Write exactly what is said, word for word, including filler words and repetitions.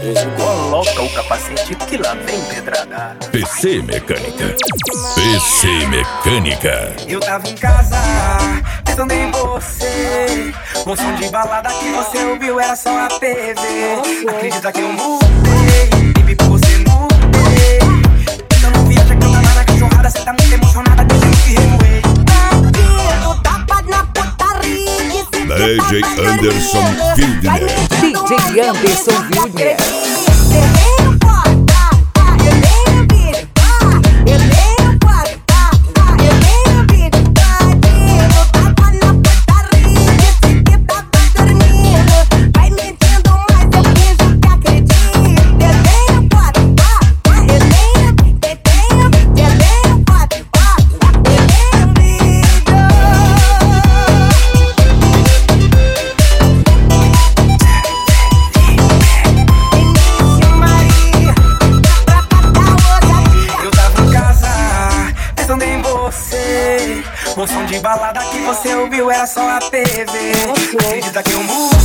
Coloca o capacete que lá vem pedrada. P C Mecânica. P C Mecânica. Eu tava em casa, pensando em você. O som de balada que você ouviu era só a T V. Acredita que eu mudei, e vi por você mudei. Eu não viaja que eu tava na cachorrada. Cê tá muito emocionada, deixa eu te remoer. D J Anderson Wildner. D J Anderson Wildner. O som de balada que você ouviu era só a T V. Acredita que eu mudei.